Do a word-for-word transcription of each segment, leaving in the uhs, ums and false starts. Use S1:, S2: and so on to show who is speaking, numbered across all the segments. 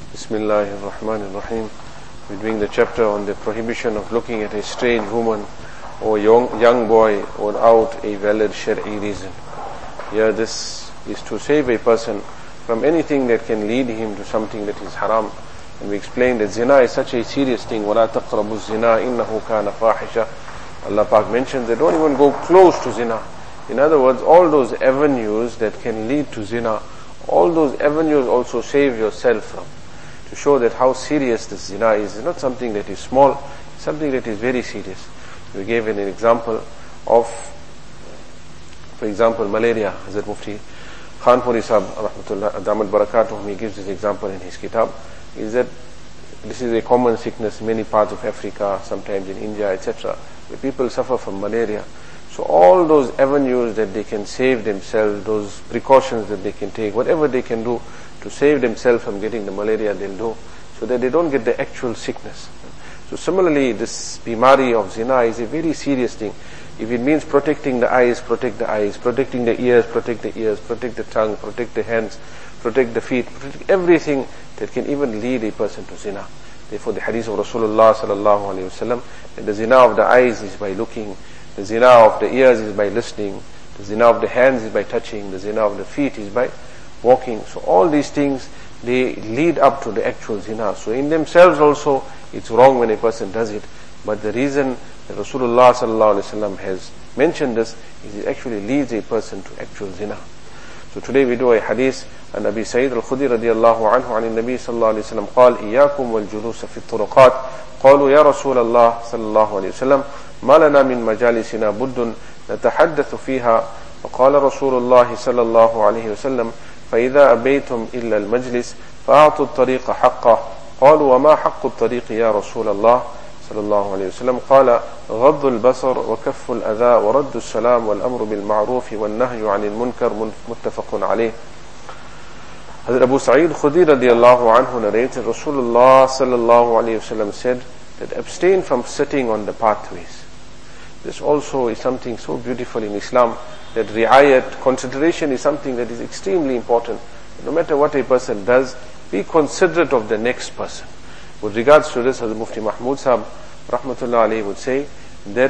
S1: Bismillah ar-Rahman ar-Rahim. We're doing the chapter on the prohibition of looking at a strange woman or young, young boy without a valid Shari'i reason. Here this is to save a person from anything that can lead him to something that is haram. And we explained that zina is such a serious thing. وَلَا تَقْرَبُوا الزِّنَا إِنَّهُ كَانَ فَاحِشًا. Allah Pak mentions that don't even go close to zina. In other words, all those avenues that can lead to zina, all those avenues also save yourself from. To show that how serious this zina is. It's not something that is small, it's something that is very serious. We gave an example of, for example, malaria. Hazrat Mufti Khanpuri Sahib, Rahmatullah, Damat Barakatuh, he gives this example in his kitab, is that this is a common sickness in many parts of Africa, sometimes in India, et cetera, where people suffer from malaria. So all those avenues that they can save themselves, those precautions that they can take, whatever they can do to save themselves from getting the malaria, they'll do, so that they don't get the actual sickness. So similarly, this bimari of zina is a very serious thing. If it means protecting the eyes, protect the eyes, protecting the ears, protect the ears, protect the tongue, protect the hands, protect the feet, protect everything that can even lead a person to zina. Therefore the hadith of Rasulullah sallallahu alaihi wasallam, that the zina of the eyes is by looking, the zina of the ears is by listening, the zina of the hands is by touching, the zina of the feet is by walking. So all these things, they lead up to the actual zina. So in themselves also, it's wrong when a person does it. But the reason that Rasulullah sallallahu alaihi wasallam has mentioned this is it actually leads a person to actual zina. So today we do a hadith عن أبي سعيد الخدري رضي الله عنه عن النبي صلى الله عليه وسلم قال إياكم والجلوس في الطرقات قالوا يا رسول الله صلى الله عليه وسلم ما لنا من مجالسنا بد نتحدث فيها فقال رسول الله صلى الله عليه وسلم فإذا أبيتم إلا المجلس فأعطوا الطريق حقه قالوا وما حق الطريق يا رسول الله صلى الله عليه وسلم قال غض البصر وكف الأذى ورد السلام والأمر بالمعروف والنهي عن المنكر متفق عليه. Hazrat Abu Sa'id Khudri radiallahu anhu narrated Rasulullah sallallahu alayhi wasallam said that abstain from sitting on the pathways. This also is something so beautiful in Islam, that riayat, consideration is something that is extremely important. No matter what a person does, be considerate of the next person. With regards to this, Hazrat Mufti Mahmud Sahib rahmatullah alayhi would say that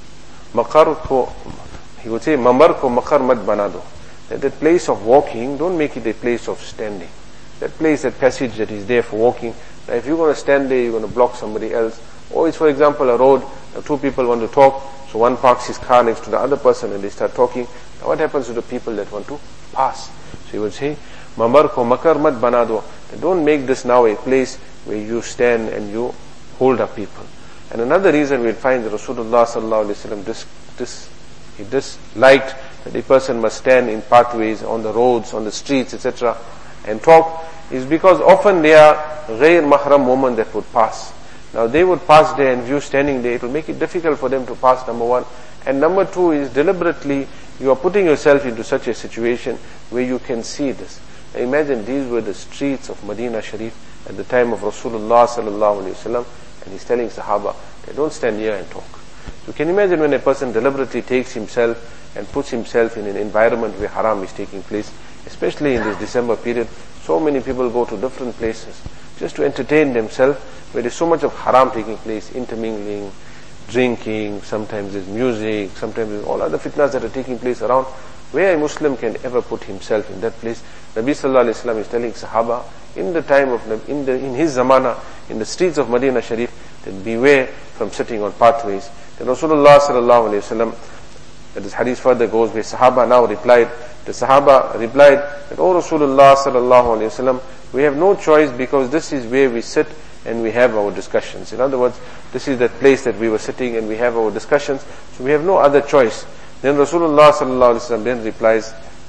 S1: maqar ko, he would say mamar ko maqar mat banado. That that place of walking, don't make it a place of standing. That place, that passage that is there for walking, now if you're going to stand there, you're going to block somebody else. Or it's, for example, a road, two people want to talk, so one parks his car next to the other person and they start talking. Now what happens to the people that want to pass? So he would say, mamar ko makar mat banado. Don't make this now a place where you stand and you hold up people. And another reason we'll find that Rasulullah sallallahu alaihi wasallam this, this, he disliked that a person must stand in pathways, on the roads, on the streets, et cetera, and talk, is because often they are ghair mahram women that would pass. Now they would pass there, and if you standing there, it will make it difficult for them to pass, number one. And number two is deliberately you are putting yourself into such a situation where you can see this. Now imagine these were the streets of Medina Sharif at the time of Rasulullah sallallahu alaihi wasallam, and he's telling Sahaba, they don't stand here and talk. You can imagine when a person deliberately takes himself and puts himself in an environment where haram is taking place, especially in this December period. So many people go to different places just to entertain themselves, where there's so much of haram taking place, intermingling, drinking, sometimes there's music, sometimes there's all other fitnas that are taking place around. Where a Muslim can ever put himself in that place? Nabi sallallahu alaihi wasallam is telling Sahaba, in the time of, in, the, in his zamana, in the streets of Medina Sharif, that beware from sitting on pathways. Then Rasulullah sallallahu alaihi wasallam, that this hadith further goes, where Sahaba now replied, the Sahaba replied that, O Rasulullah sallallahu alaihi wasallam, we have no choice because this is where we sit and we have our discussions. In other words, this is that place that we were sitting and we have our discussions, so we have no other choice. Then Rasulullah sallallahu alaihi wasallam then replies,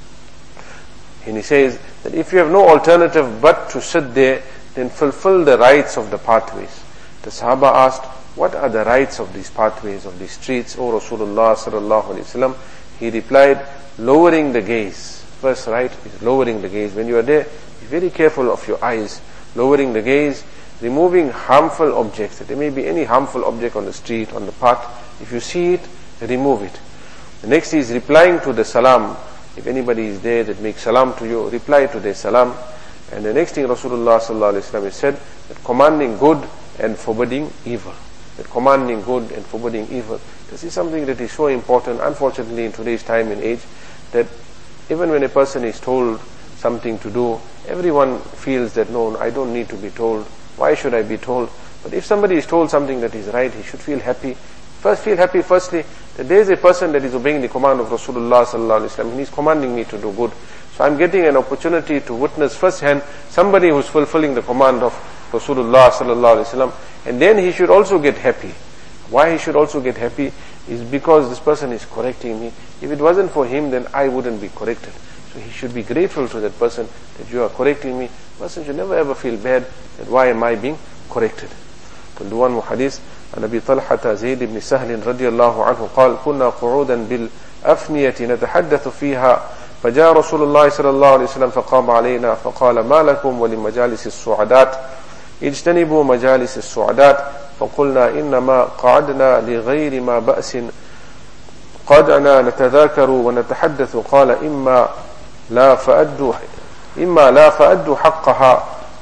S1: and he says that if you have no alternative but to sit there, then fulfill the rights of the pathways. The Sahaba asked, what are the rights of these pathways, of these streets, O Rasulullah sallallahu alaihi wasallam? He replied, lowering the gaze. First right is lowering the gaze. When you are there, be very careful of your eyes. Lowering the gaze, removing harmful objects. There may be any harmful object on the street, on the path. If you see it, remove it. The next is replying to the salam. If anybody is there that makes salam to you, reply to their salam. And the next thing Rasulullah sallallahu alaihi wasallam said, that commanding good and forbidding evil. That commanding good and forbidding evil. This is something that is so important, unfortunately, in today's time and age, that even when a person is told something to do, everyone feels that, no, I don't need to be told. Why should I be told? But if somebody is told something that is right, he should feel happy. First, feel happy, firstly, that there is a person that is obeying the command of Rasulullah sallallahu alaihi wasallam, and he is commanding me to do good. So I'm getting an opportunity to witness firsthand somebody who is fulfilling the command of Rasulullah sallallahu alaihi wasallam, and then he should also get happy. Why he should also get happy is because this person is correcting me. If it wasn't for him, then I wouldn't be corrected. So he should be grateful to that person that you are correcting me. The person should never ever feel bad that why am I being corrected. And the one more hadith, عن أبي طلحة زيد بن سهل رضي الله عنه قال كنا قعودا بالأفنية نتحدث فيها فجاء رسول الله صلى الله عليه وسلم فقام علينا فقال ما لكم ولمجالس السعدات اجتنبوا مجالس السعدات فقلنا إنما قعدنا لغير ما بأس قعدنا نتذاكر ونتحدث قال إما لا فأدوا إما لا فأدوا حقها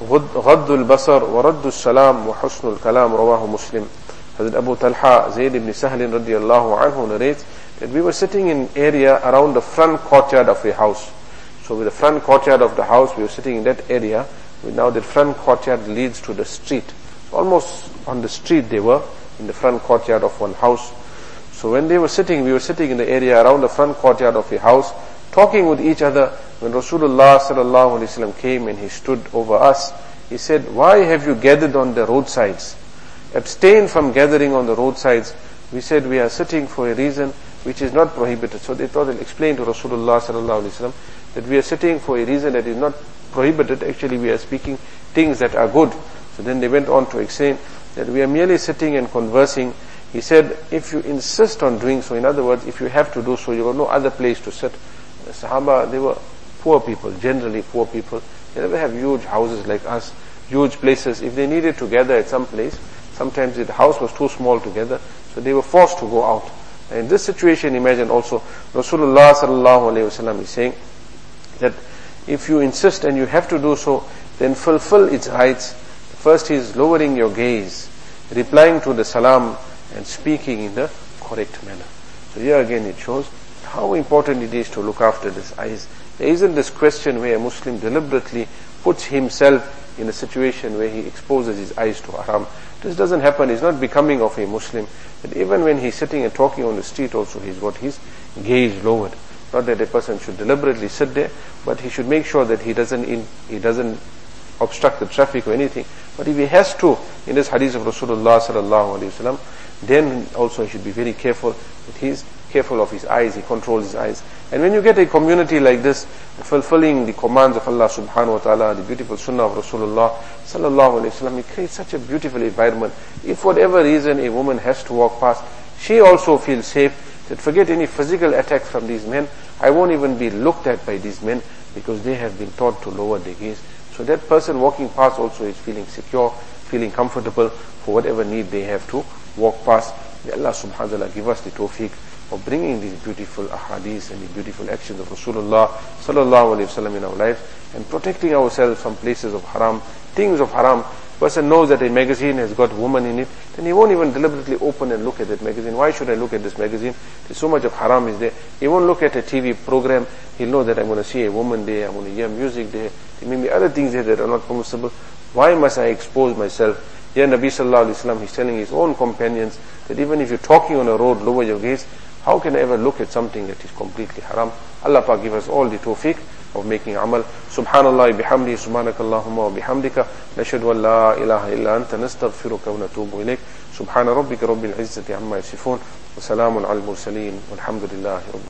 S1: غض البصر ورد السلام وحسن الكلام رواه مسلم. Hazrat Abu Talha Zayd ibn Sahl radiyallahu anhu narrates that we were sitting in area around the front courtyard of a house. So with the front courtyard of the house, we were sitting in that area. Now the front courtyard leads to the street. So almost on the street they were, in the front courtyard of one house. So when they were sitting, we were sitting in the area around the front courtyard of a house, talking with each other. When Rasulullah sallallahu alaihi wasallam came and he stood over us, he said, why have you gathered on the roadsides? Abstain from gathering on the roadsides. We said we are sitting for a reason which is not prohibited. So they thought they'll explain to Rasulullah sallallahu alaihi wasallam that we are sitting for a reason that is not prohibited. Actually we are speaking things that are good. So then they went on to explain that we are merely sitting and conversing. He said, if you insist on doing so, in other words, if you have to do so, you have no other place to sit. The Sahaba, they were poor people, generally poor people. They never have huge houses like us, huge places. If they needed to gather at some place, sometimes the house was too small to gather, so they were forced to go out. And in this situation, imagine also, Rasulullah sallallahu alaihi wasallam is saying that if you insist and you have to do so, then fulfill its rights. First is lowering your gaze, replying to the salam, and speaking in the correct manner. So here again it shows how important it is to look after this eyes. There isn't this question where a Muslim deliberately puts himself in a situation where he exposes his eyes to haram. This doesn't happen. It's not becoming of a Muslim. But even when he's sitting and talking on the street also, he's got his gaze lowered. Not that a person should deliberately sit there, but he should make sure that he doesn't in, he doesn't obstruct the traffic or anything. But if he has to, in this hadith of Rasulullah sallallahu alaihi wasallam, then also he should be very careful that he is careful of his eyes, he controls his eyes. And when you get a community like this, fulfilling the commands of Allah subhanahu wa ta'ala, the beautiful sunnah of Rasulullah sallallahu alaihi wasallam, it creates such a beautiful environment. If for whatever reason a woman has to walk past, she also feels safe, that forget any physical attack from these men, I won't even be looked at by these men, because they have been taught to lower their gaze. So that person walking past also is feeling secure, feeling comfortable for whatever need they have to walk past. May Allah subhanahu wa ta'ala give us the tawfiq of bringing these beautiful ahadith and the beautiful actions of Rasulullah sallallahu alaihi wasallam in our lives, and protecting ourselves from places of haram, things of haram. Person knows that a magazine has got woman in it, then he won't even deliberately open and look at that magazine. Why should I look at this magazine? There's so much of haram is there. He won't look at a T V program. He'll know that I'm going to see a woman there, I'm going to hear music there. There may be other things there that are not permissible. Why must I expose myself? Here Nabi sallallahu alaihi wasallam, he's telling his own companions that even if you're talking on a road, lower your gaze. How can I ever look at something that is completely haram? Allah Pak give us all the tawfiq of making amal. Subhanallah bihamdi, subhanakallahumma wa bihamdika, nashhadu an la ilaha illa anta, nastaghfiruka wa natubu ilayk. Subhana rabbika rabbil izzati amma yasifun, wa salamun al mursaleen, walhamdulillahi rabbil